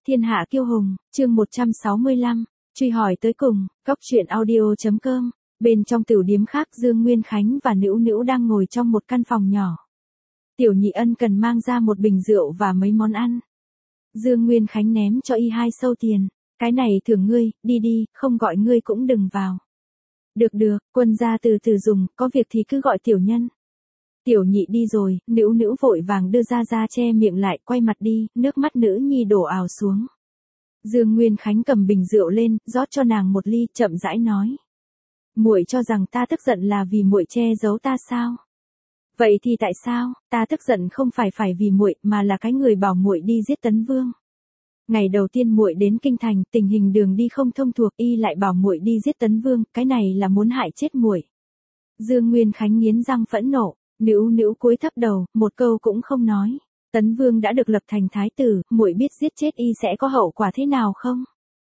Thiên hạ kiêu hùng, chương 165, truy hỏi tới cùng, góc truyện audio.com. Bên trong tửu điếm khác, Dương Nguyên Khánh và Nữu Nữu đang ngồi trong một căn phòng nhỏ. Tiểu Nhị ân cần mang ra một bình rượu và mấy món ăn. Dương Nguyên Khánh ném cho y 2 sâu tiền. Cái này thưởng ngươi, đi đi, không gọi ngươi cũng đừng vào. Được được, quân gia từ từ dùng, có việc thì cứ gọi tiểu nhân. Tiểu Nhị đi rồi, Nữu Nữu vội vàng đưa ra che miệng lại, quay mặt đi, nước mắt nữ nhi đổ ào xuống. Dương Nguyên Khánh cầm bình rượu lên, rót cho nàng một ly, chậm rãi nói: muội cho rằng ta tức giận là vì muội che giấu ta sao? Vậy thì tại sao? Ta tức giận không phải vì muội, mà là cái người bảo muội đi giết Tấn Vương. Ngày đầu tiên muội đến kinh thành, tình hình đường đi không thông thuộc, y lại bảo muội đi giết Tấn Vương, cái này là muốn hại chết muội. Dương Nguyên Khánh nghiến răng phẫn nộ. Nữu Nữu cúi thấp đầu, một câu cũng không nói. Tấn Vương đã được lập thành thái tử, muội biết giết chết y sẽ có hậu quả thế nào không?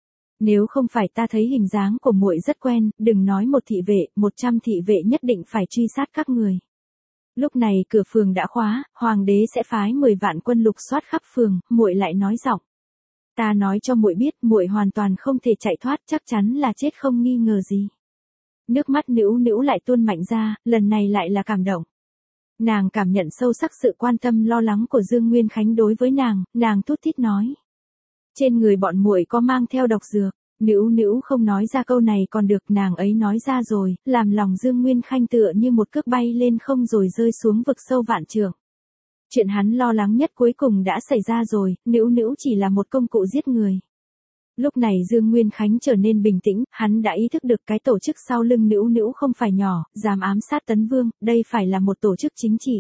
Nếu không phải ta thấy hình dáng của muội rất quen, đừng nói một thị vệ, 100 thị vệ nhất định phải truy sát các người. Lúc này cửa phường đã khóa, hoàng đế sẽ phái 10 vạn quân lục soát khắp phường, muội lại nói giọng: ta nói cho muội biết, muội hoàn toàn không thể chạy thoát, chắc chắn là chết không nghi ngờ gì. Nước mắt Nữu Nữu lại tuôn mạnh ra, lần này lại là cảm động. Nàng cảm nhận sâu sắc sự quan tâm lo lắng của Dương Nguyên Khánh đối với nàng thút thít nói: trên người bọn muội có mang theo độc dược. Nữu Nữu không nói ra câu này còn được, nàng ấy nói ra rồi, làm lòng Dương Nguyên Khánh tựa như một cước bay lên không rồi rơi xuống vực sâu vạn trượng. Chuyện hắn lo lắng nhất cuối cùng đã xảy ra rồi, Nữu Nữu chỉ là một công cụ giết người. Lúc này Dương Nguyên Khánh trở nên bình tĩnh, hắn đã ý thức được cái tổ chức sau lưng Nữu Nữu không phải nhỏ, dám ám sát Tấn Vương, đây phải là một tổ chức chính trị.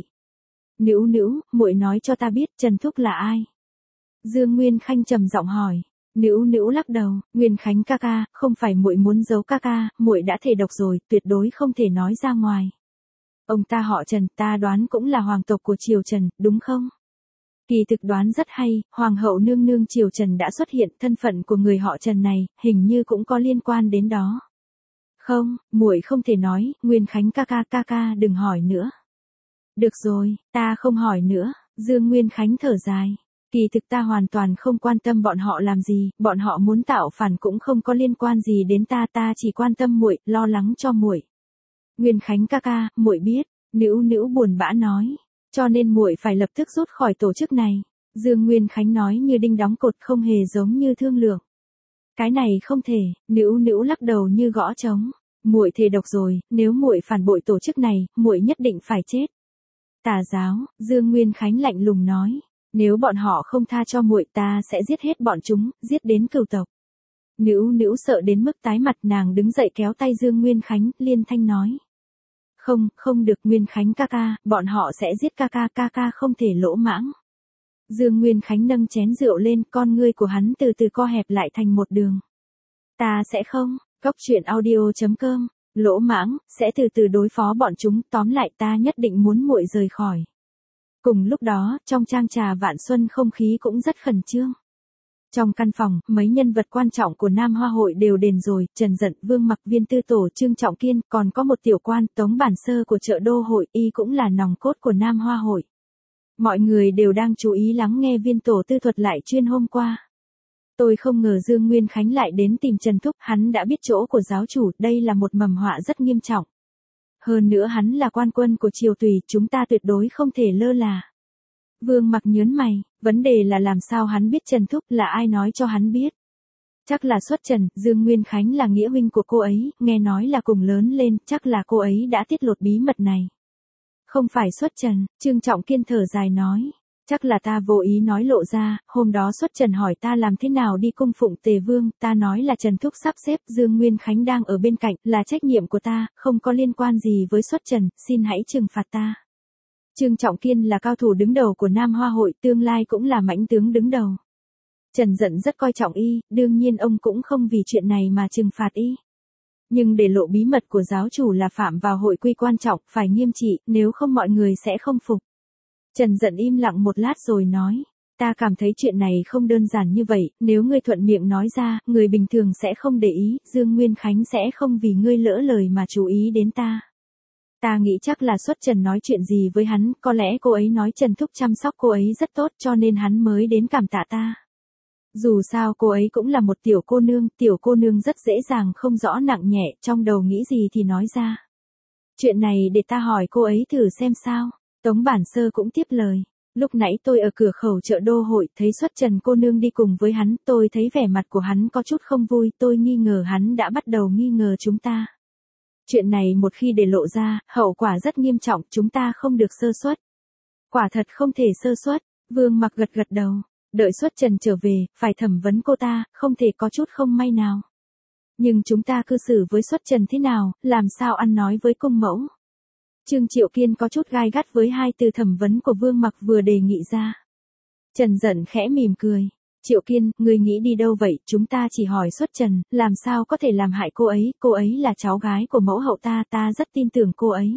Nữu Nữu, muội nói cho ta biết, Trần Thúc là ai? Dương Nguyên Khánh trầm giọng hỏi. Nữu Nữu lắc đầu, Nguyên Khánh ca ca, không phải muội muốn giấu ca ca, muội đã thề độc rồi, tuyệt đối không thể nói ra ngoài. Ông ta họ Trần, ta đoán cũng là hoàng tộc của triều Trần, đúng không? Kỳ thực đoán rất hay, hoàng hậu nương nương triều Trần đã xuất hiện, thân phận của người họ Trần này, hình như cũng có liên quan đến đó. Không, muội không thể nói, Nguyên Khánh ca ca đừng hỏi nữa. Được rồi, ta không hỏi nữa, Dương Nguyên Khánh thở dài. Kỳ thực ta hoàn toàn không quan tâm bọn họ làm gì, bọn họ muốn tạo phản cũng không có liên quan gì đến ta chỉ quan tâm muội, lo lắng cho muội. Nguyên Khánh ca, muội biết, Nữu Nữu buồn bã nói, cho nên muội phải lập tức rút khỏi tổ chức này. Dương Nguyên Khánh nói như đinh đóng cột, không hề giống như thương lượng. Cái này không thể, Nữu Nữu lắc đầu như gõ trống. Muội thề độc rồi, nếu muội phản bội tổ chức này, muội nhất định phải chết. Tà giáo, Dương Nguyên Khánh lạnh lùng nói. Nếu bọn họ không tha cho muội, ta sẽ giết hết bọn chúng, giết đến cửu tộc. Nữu Nữu sợ đến mức tái mặt, nàng đứng dậy kéo tay Dương Nguyên Khánh, liên thanh nói. Không được Nguyên Khánh ca, bọn họ sẽ giết ca không thể lỗ mãng. Dương Nguyên Khánh nâng chén rượu lên, con ngươi của hắn từ từ co hẹp lại thành một đường. Ta sẽ không, góc truyện audio.com, lỗ mãng, sẽ từ từ đối phó bọn chúng, tóm lại ta nhất định muốn muội rời khỏi. Cùng lúc đó, trong trang trà Vạn Xuân không khí cũng rất khẩn trương. Trong căn phòng, mấy nhân vật quan trọng của Nam Hoa hội đều đền rồi, Trần Dận, Vương Mặc, Viên Tư Tổ, Trương Trọng Kiên, còn có một tiểu quan, Tống Bản Sơ của chợ Đô hội, y cũng là nòng cốt của Nam Hoa hội. Mọi người đều đang chú ý lắng nghe Viên Tổ tư thuật lại chuyên hôm qua. Tôi không ngờ Dương Nguyên Khánh lại đến tìm Trần Thúc, hắn đã biết chỗ của giáo chủ, đây là một mầm họa rất nghiêm trọng. Hơn nữa hắn là quan quân của triều tùy, chúng ta tuyệt đối không thể lơ là. Vương Mặc nhớn mày, vấn đề là làm sao hắn biết Trần Thúc, là ai nói cho hắn biết. Chắc là Xuất Trần, Dương Nguyên Khánh là nghĩa huynh của cô ấy, nghe nói là cùng lớn lên, chắc là cô ấy đã tiết lộ bí mật này. Không phải Xuất Trần, Trương Trọng Kiên thở dài nói. Chắc là ta vô ý nói lộ ra, hôm đó Xuất Trần hỏi ta làm thế nào đi cung phụng Tề Vương, ta nói là Trần Thúc sắp xếp, Dương Nguyên Khánh đang ở bên cạnh, là trách nhiệm của ta, không có liên quan gì với Xuất Trần, xin hãy trừng phạt ta. Trương Trọng Kiên là cao thủ đứng đầu của Nam Hoa hội, tương lai cũng là mãnh tướng đứng đầu. Trần Dận rất coi trọng y, đương nhiên ông cũng không vì chuyện này mà trừng phạt y. Nhưng để lộ bí mật của giáo chủ là phạm vào hội quy quan trọng, phải nghiêm trị, nếu không mọi người sẽ không phục. Trần Dận im lặng một lát rồi nói, ta cảm thấy chuyện này không đơn giản như vậy, nếu ngươi thuận miệng nói ra, người bình thường sẽ không để ý, Dương Nguyên Khánh sẽ không vì ngươi lỡ lời mà chú ý đến ta. Ta nghĩ chắc là Xuất Trần nói chuyện gì với hắn, có lẽ cô ấy nói Trần Thúc chăm sóc cô ấy rất tốt cho nên hắn mới đến cảm tạ ta. Dù sao cô ấy cũng là một tiểu cô nương rất dễ dàng không rõ nặng nhẹ, trong đầu nghĩ gì thì nói ra. Chuyện này để ta hỏi cô ấy thử xem sao. Tống Bản Sơ cũng tiếp lời. Lúc nãy tôi ở cửa khẩu chợ Đô Hội thấy Xuất Trần cô nương đi cùng với hắn, tôi thấy vẻ mặt của hắn có chút không vui, tôi nghi ngờ hắn đã bắt đầu nghi ngờ chúng ta. Chuyện này một khi để lộ ra, hậu quả rất nghiêm trọng, chúng ta không được sơ suất. Quả thật không thể sơ suất, Vương Mặc gật gật đầu, đợi Xuất Trần trở về, phải thẩm vấn cô ta, không thể có chút không may nào. Nhưng chúng ta cư xử với Xuất Trần thế nào, làm sao ăn nói với cung mẫu? Trương Triệu Kiên có chút gai gắt với hai từ thẩm vấn của Vương Mặc vừa đề nghị ra. Trần giận khẽ mỉm cười. Triệu Kiên, người nghĩ đi đâu vậy, chúng ta chỉ hỏi Xuất Trần, làm sao có thể làm hại cô ấy là cháu gái của mẫu hậu ta, ta rất tin tưởng cô ấy.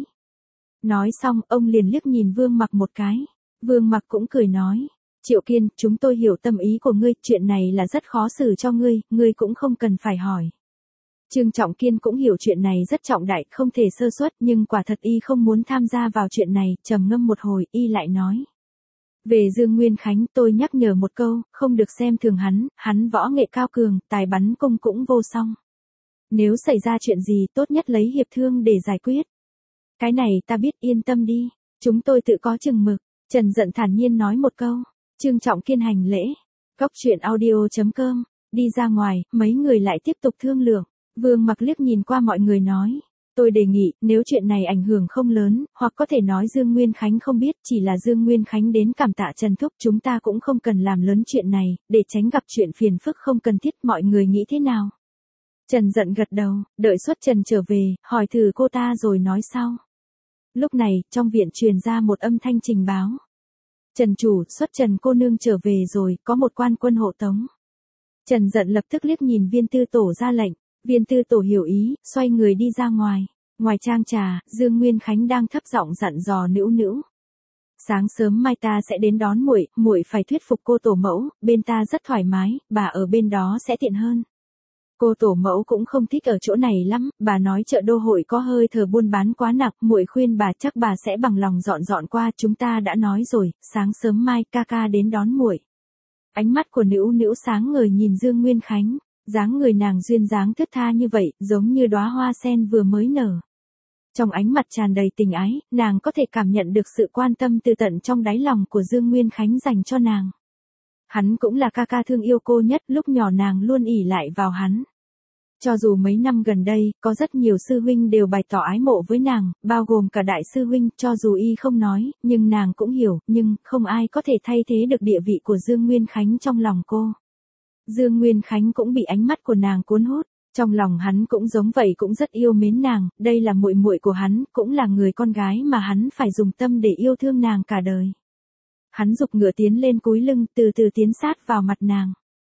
Nói xong, ông liền liếc nhìn Vương Mặc một cái. Vương Mặc cũng cười nói. Triệu Kiên, chúng tôi hiểu tâm ý của ngươi, chuyện này là rất khó xử cho ngươi cũng không cần phải hỏi. Trương Trọng Kiên cũng hiểu chuyện này rất trọng đại, không thể sơ suất, nhưng quả thật y không muốn tham gia vào chuyện này, trầm ngâm một hồi, y lại nói. Về Dương Nguyên Khánh tôi nhắc nhở một câu, không được xem thường hắn võ nghệ cao cường, tài bắn cung cũng vô song. Nếu xảy ra chuyện gì tốt nhất lấy hiệp thương để giải quyết. Cái này ta biết, yên tâm đi, chúng tôi tự có chừng mực. Trần giận thản nhiên nói một câu. Trương Trọng Kiên hành lễ. Góc truyện audio.com. Đi ra ngoài, mấy người lại tiếp tục thương lượng. Vương Mặc liếc nhìn qua mọi người nói. Tôi đề nghị, nếu chuyện này ảnh hưởng không lớn, hoặc có thể nói Dương Nguyên Khánh không biết, chỉ là Dương Nguyên Khánh đến cảm tạ Trần Thúc, chúng ta cũng không cần làm lớn chuyện này, để tránh gặp chuyện phiền phức không cần thiết, mọi người nghĩ thế nào? Trần giận gật đầu, đợi Xuất Trần trở về, hỏi thử cô ta rồi nói sau. Lúc này, trong viện truyền ra một âm thanh trình báo. Trần chủ, Xuất Trần cô nương trở về rồi, có một quan quân hộ tống. Trần giận lập tức liếc nhìn Viên Tư Tổ ra lệnh. Viên Tư Tổ hiểu ý, xoay người đi ra ngoài. Ngoài trang trà, Dương Nguyên Khánh đang thấp giọng dặn dò Nữu Nữu. Sáng sớm mai ta sẽ đến đón muội phải thuyết phục cô tổ mẫu, bên ta rất thoải mái, bà ở bên đó sẽ tiện hơn. Cô tổ mẫu cũng không thích ở chỗ này lắm, bà nói chợ Đô Hội có hơi thở buôn bán quá nặng, muội khuyên bà chắc bà sẽ bằng lòng dọn qua, chúng ta đã nói rồi, sáng sớm mai ca ca đến đón muội. Ánh mắt của Nữu Nữu sáng ngời nhìn Dương Nguyên Khánh. Dáng người nàng duyên dáng thướt tha như vậy, giống như đóa hoa sen vừa mới nở. Trong ánh mặt tràn đầy tình ái, nàng có thể cảm nhận được sự quan tâm từ tận trong đáy lòng của Dương Nguyên Khánh dành cho nàng. Hắn cũng là ca ca thương yêu cô nhất, lúc nhỏ nàng luôn ỷ lại vào hắn. Cho dù mấy năm gần đây, có rất nhiều sư huynh đều bày tỏ ái mộ với nàng, bao gồm cả đại sư huynh, cho dù y không nói, nhưng nàng cũng hiểu, nhưng không ai có thể thay thế được địa vị của Dương Nguyên Khánh trong lòng cô. Dương Nguyên Khánh cũng bị ánh mắt của nàng cuốn hút, trong lòng hắn cũng giống vậy, cũng rất yêu mến nàng, đây là muội muội của hắn, cũng là người con gái mà hắn phải dùng tâm để yêu thương nàng cả đời. Hắn giục ngựa tiến lên cúi lưng, từ từ tiến sát vào mặt nàng.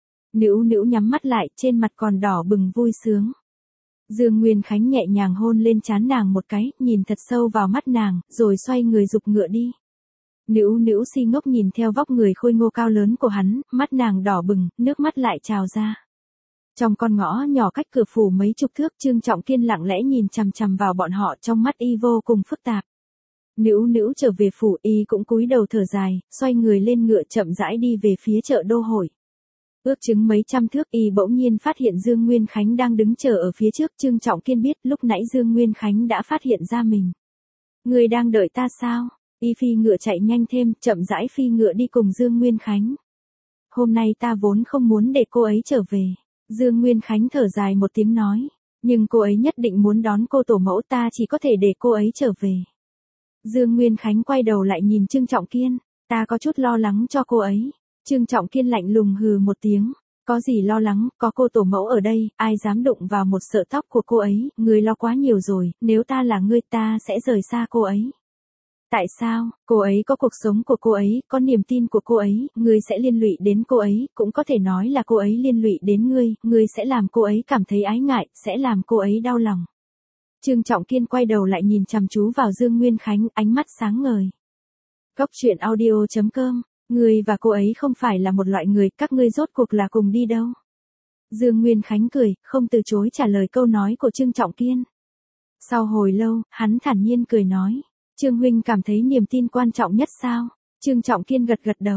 Nữu Nữu nhắm mắt lại, trên mặt còn đỏ bừng vui sướng. Dương Nguyên Khánh nhẹ nhàng hôn lên trán nàng một cái, nhìn thật sâu vào mắt nàng, rồi xoay người giục ngựa đi. Nữu Nữu si ngốc nhìn theo vóc người khôi ngô cao lớn của hắn, mắt nàng đỏ bừng, nước mắt lại trào ra. Trong con ngõ nhỏ cách cửa phủ mấy chục thước, Trương Trọng Kiên lặng lẽ nhìn chằm chằm vào bọn họ, trong mắt y vô cùng phức tạp. Nữu Nữu trở về phủ, y cũng cúi đầu thở dài, xoay người lên ngựa chậm rãi đi về phía chợ Đô Hội. Ước chừng mấy trăm thước, y bỗng nhiên phát hiện Dương Nguyên Khánh đang đứng chờ ở phía trước. Trương Trọng Kiên biết lúc nãy Dương Nguyên Khánh đã phát hiện ra mình. Người đang đợi ta sao? Y phi ngựa chạy nhanh thêm, chậm rãi phi ngựa đi cùng Dương Nguyên Khánh. Hôm nay ta vốn không muốn để cô ấy trở về. Dương Nguyên Khánh thở dài một tiếng nói. Nhưng cô ấy nhất định muốn đón cô tổ mẫu, ta chỉ có thể để cô ấy trở về. Dương Nguyên Khánh quay đầu lại nhìn Trương Trọng Kiên. Ta có chút lo lắng cho cô ấy. Trương Trọng Kiên lạnh lùng hừ một tiếng. Có gì lo lắng, có cô tổ mẫu ở đây, ai dám đụng vào một sợi tóc của cô ấy, người lo quá nhiều rồi, nếu ta là ngươi ta sẽ rời xa cô ấy. Tại sao? Cô ấy có cuộc sống của cô ấy, có niềm tin của cô ấy, ngươi sẽ liên lụy đến cô ấy, cũng có thể nói là cô ấy liên lụy đến ngươi sẽ làm cô ấy cảm thấy ái ngại, sẽ làm cô ấy đau lòng. Trương Trọng Kiên quay đầu lại nhìn chăm chú vào Dương Nguyên Khánh, ánh mắt sáng ngời. Góc truyện audio.com. Ngươi và cô ấy không phải là một loại người, các ngươi rốt cuộc là cùng đi đâu? Dương Nguyên Khánh cười, không từ chối trả lời câu nói của Trương Trọng Kiên. Sau hồi lâu, hắn thản nhiên cười nói. Trương huynh cảm thấy niềm tin quan trọng nhất sao? Trương Trọng Kiên gật gật đầu.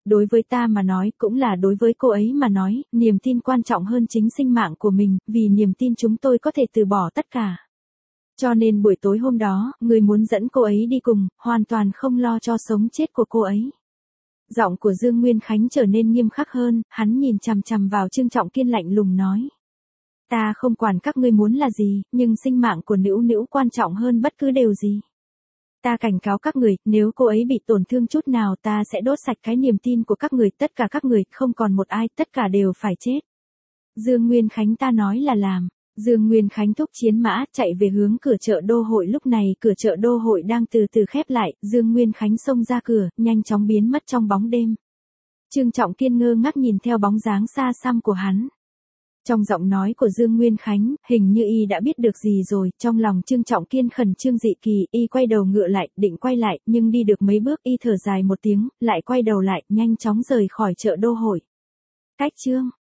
Đối với ta mà nói, cũng là đối với cô ấy mà nói, niềm tin quan trọng hơn chính sinh mạng của mình, vì niềm tin chúng tôi có thể từ bỏ tất cả. Cho nên buổi tối hôm đó, người muốn dẫn cô ấy đi cùng, hoàn toàn không lo cho sống chết của cô ấy. Giọng của Dương Nguyên Khánh trở nên nghiêm khắc hơn, hắn nhìn chằm chằm vào Trương Trọng Kiên lạnh lùng nói. Ta không quản các ngươi muốn là gì, nhưng sinh mạng của Nữu Nữu quan trọng hơn bất cứ điều gì. Ta cảnh cáo các người, nếu cô ấy bị tổn thương chút nào ta sẽ đốt sạch cái niềm tin của các người, tất cả các người, không còn một ai, tất cả đều phải chết. Dương Nguyên Khánh ta nói là làm. Dương Nguyên Khánh thúc chiến mã, chạy về hướng cửa chợ đô hội. Lúc này cửa chợ đô hội đang từ từ khép lại, Dương Nguyên Khánh xông ra cửa, nhanh chóng biến mất trong bóng đêm. Trương Trọng Kiên ngơ ngác nhìn theo bóng dáng xa xăm của hắn. Trong giọng nói của Dương Nguyên Khánh, hình như y đã biết được gì rồi, trong lòng Trương Trọng Kiên khẩn trương dị kỳ, y quay đầu ngựa lại, định quay lại, nhưng đi được mấy bước y thở dài một tiếng, lại quay đầu lại, nhanh chóng rời khỏi chợ đô hội. Cách chương